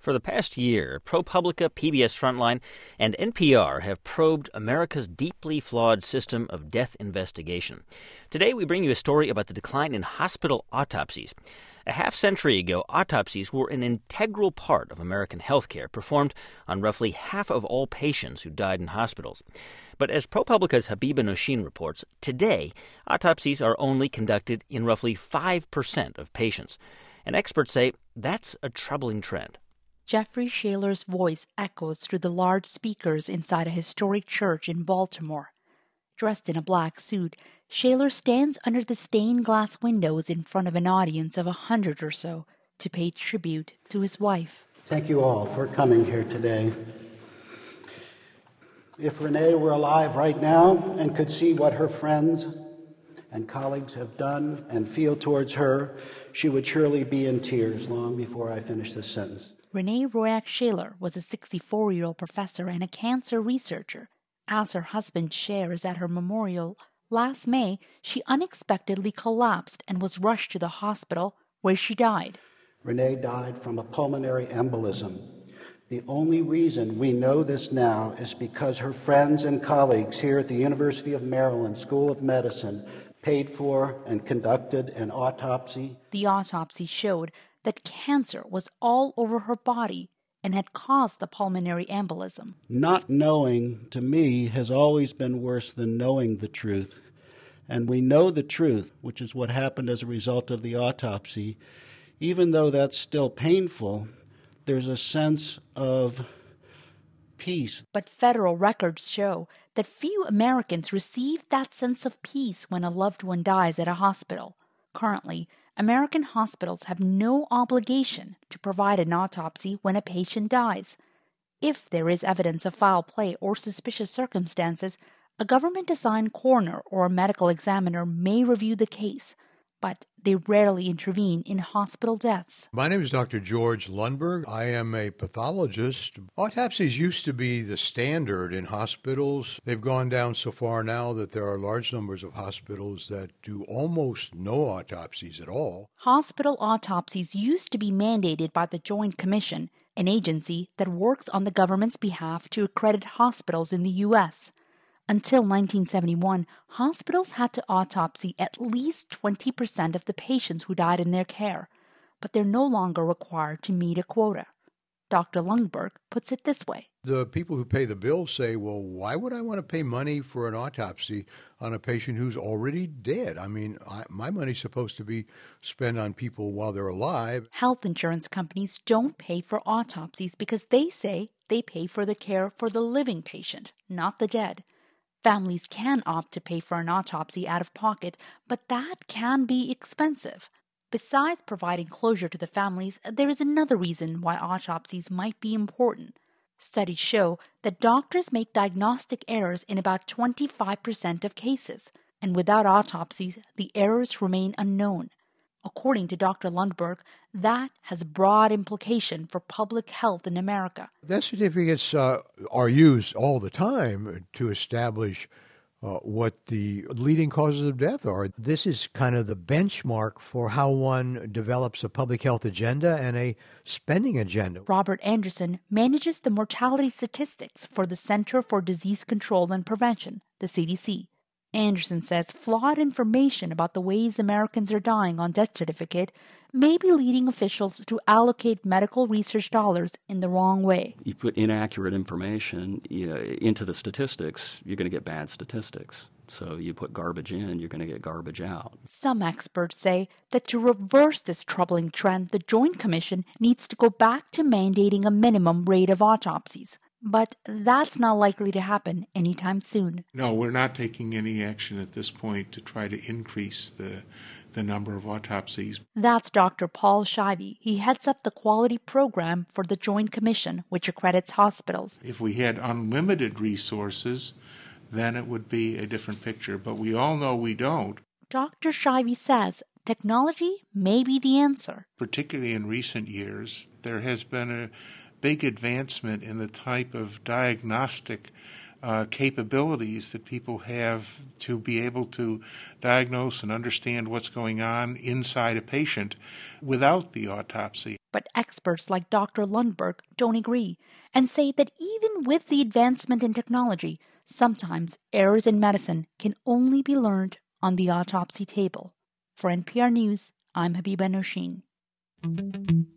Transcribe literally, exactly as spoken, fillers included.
For the past year, ProPublica, P B S Frontline, and N P R have probed America's deeply flawed system of death investigation. Today, we bring you a story about the decline in hospital autopsies. A half-century ago, autopsies were an integral part of American healthcare, performed on roughly half of all patients who died in hospitals. But as ProPublica's Habiba Noshin reports, today, autopsies are only conducted in roughly five percent of patients. And experts say that's a troubling trend. Jeffrey Shaler's voice echoes through the large speakers inside a historic church in Baltimore. Dressed in a black suit, Shaler stands under the stained glass windows in front of an audience of a hundred or so to pay tribute to his wife. Thank you all for coming here today. If Renee were alive right now and could see what her friends and colleagues have done and feel towards her, she would surely be in tears long before I finish this sentence. Renee Royak Shaler was a sixty-four-year-old professor and a cancer researcher. As her husband shares at her memorial, last May, she unexpectedly collapsed and was rushed to the hospital, where she died. Renee died from a pulmonary embolism. The only reason we know this now is because her friends and colleagues here at the University of Maryland School of Medicine paid for and conducted an autopsy. The autopsy showed that cancer was all over her body and had caused the pulmonary embolism. Not knowing, to me, has always been worse than knowing the truth. And we know the truth, which is what happened as a result of the autopsy. Even though that's still painful, there's a sense of peace. But federal records show that few Americans receive that sense of peace when a loved one dies at a hospital. Currently, American hospitals have no obligation to provide an autopsy when a patient dies. If there is evidence of foul play or suspicious circumstances, a government-assigned coroner or a medical examiner may review the case, but they rarely intervene in hospital deaths. My name is Doctor George Lundberg. I am a pathologist. Autopsies used to be the standard in hospitals. They've gone down so far now that there are large numbers of hospitals that do almost no autopsies at all. Hospital autopsies used to be mandated by the Joint Commission, an agency that works on the government's behalf to accredit hospitals in the U S Until nineteen seventy-one, hospitals had to autopsy at least twenty percent of the patients who died in their care, but they're no longer required to meet a quota. Doctor Lundberg puts it this way. The people who pay the bills say, well, why would I want to pay money for an autopsy on a patient who's already dead? I mean, I, my money's supposed to be spent on people while they're alive. Health insurance companies don't pay for autopsies because they say they pay for the care for the living patient, not the dead. Families can opt to pay for an autopsy out of pocket, but that can be expensive. Besides providing closure to the families, there is another reason why autopsies might be important. Studies show that doctors make diagnostic errors in about twenty-five percent of cases, and without autopsies, the errors remain unknown. According to Doctor Lundberg, that has broad implication for public health in America. Death certificates uh, are used all the time to establish uh, what the leading causes of death are. This is kind of the benchmark for how one develops a public health agenda and a spending agenda. Robert Anderson manages the mortality statistics for the Center for Disease Control and Prevention, the C D C. Anderson says flawed information about the ways Americans are dying on death certificate may be leading officials to allocate medical research dollars in the wrong way. You put inaccurate information you know, into the statistics, you're going to get bad statistics. So you put garbage in, you're going to get garbage out. Some experts say that to reverse this troubling trend, the Joint Commission needs to go back to mandating a minimum rate of autopsies. But that's not likely to happen anytime soon. No, we're not taking any action at this point to try to increase the the number of autopsies. That's Doctor Paul Scheibe. He heads up the quality program for the Joint Commission, which accredits hospitals. If we had unlimited resources, then it would be a different picture. But we all know we don't. Doctor Scheibe says technology may be the answer. Particularly in recent years, there has been a big advancement in the type of diagnostic uh, capabilities that people have to be able to diagnose and understand what's going on inside a patient without the autopsy. but experts like Doctor Lundberg don't agree and say that even with the advancement in technology, sometimes errors in medicine can only be learned on the autopsy table. For N P R News, I'm Habiba Nosheen.